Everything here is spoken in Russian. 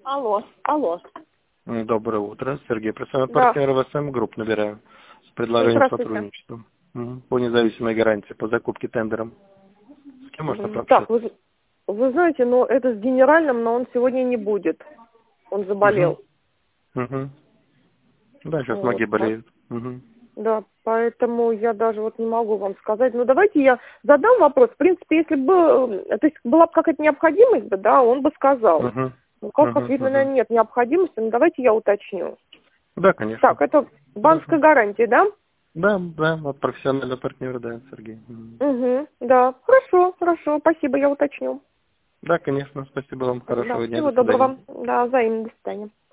Алло, алло. Доброе утро. Сергей, представляю Да. партнера ВСМ Групп, набираю. С предложением Здравствуйте. сотрудничества. По независимой гарантии по закупке тендером. С кем можно Так, пообщаться? вы знаете, но это с генеральным, но он сегодня не будет. Он заболел. Угу. Да, сейчас Вот. многие болеют. Угу. Да, поэтому я даже вот не могу вам сказать. Но давайте я задам вопрос. В принципе, если бы, то есть была бы какая-то необходимость, бы, да, он бы сказал. Угу. Ну, как видно, Угу. наверное, нет необходимости, но давайте я уточню. Да, конечно. Так, это банковская Можно. гарантия, да? Да, от профессионального партнера, да, Сергей. Угу, да. Хорошо, хорошо, спасибо, я уточню. Да, конечно. Спасибо вам. Да, Хорошего дня. До всего свидания. доброго. Да, взаимно, до свидания.